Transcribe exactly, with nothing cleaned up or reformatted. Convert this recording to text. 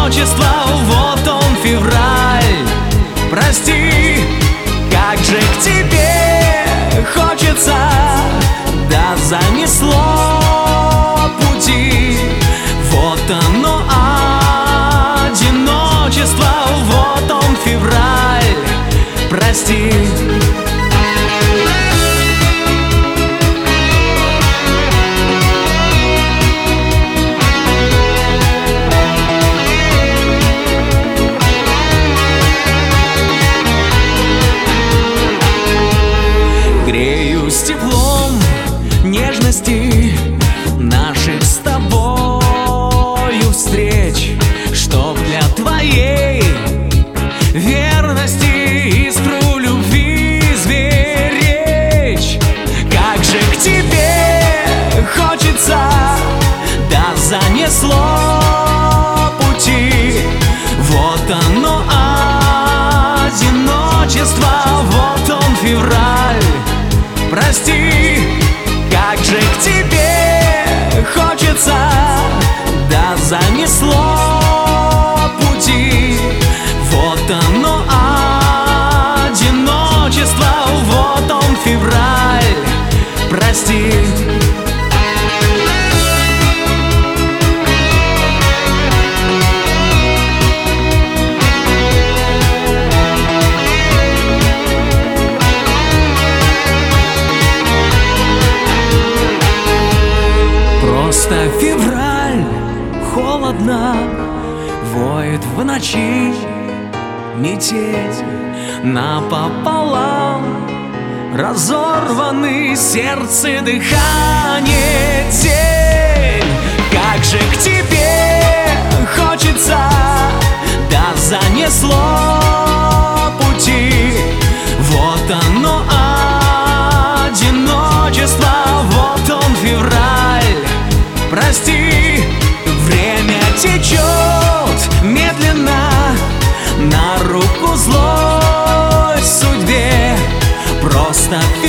одиночества, вот он февраль. Прости, как же к тебе хочется, да занесло пути. Вот оно одиночество, вот он февраль. Прости. Греюсь теплом нежности наших с тобою встреч, чтоб для твоей верности искру любви сберечь. Как же к тебе хочется, да занесло пути. Вот оно одиночество, вот он февраль. Прости, как же к тебе хочется, да занесло пути. Вот оно одиночество, вот он февраль. Прости. Просто февраль, холодно, воет в ночи метель. Напополам разорваны сердце, дыхание, тень. Как же к тебе хочется, да занесло пути. Вот оно одиночество, вот он февраль. Прости, время течет медленно на руку злой судьбе. Просто